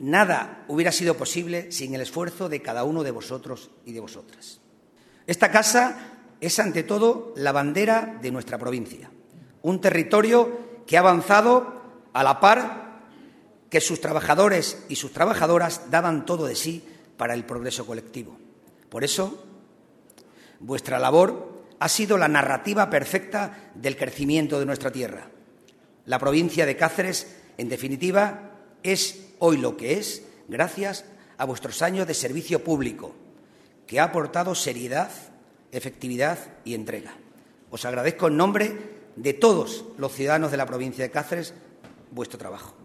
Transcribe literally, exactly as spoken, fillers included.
nada hubiera sido posible sin el esfuerzo de cada uno de vosotros y de vosotras. Esta casa es, ante todo, la bandera de nuestra provincia, un territorio que ha avanzado a la par que sus trabajadores y sus trabajadoras daban todo de sí para el progreso colectivo. Por eso, vuestra labor ha sido la narrativa perfecta del crecimiento de nuestra tierra. La provincia de Cáceres, en definitiva, es hoy lo que es gracias a vuestros años de servicio público, que ha aportado seriedad, efectividad y entrega. Os agradezco en nombre de todos los ciudadanos de la provincia de Cáceres vuestro trabajo.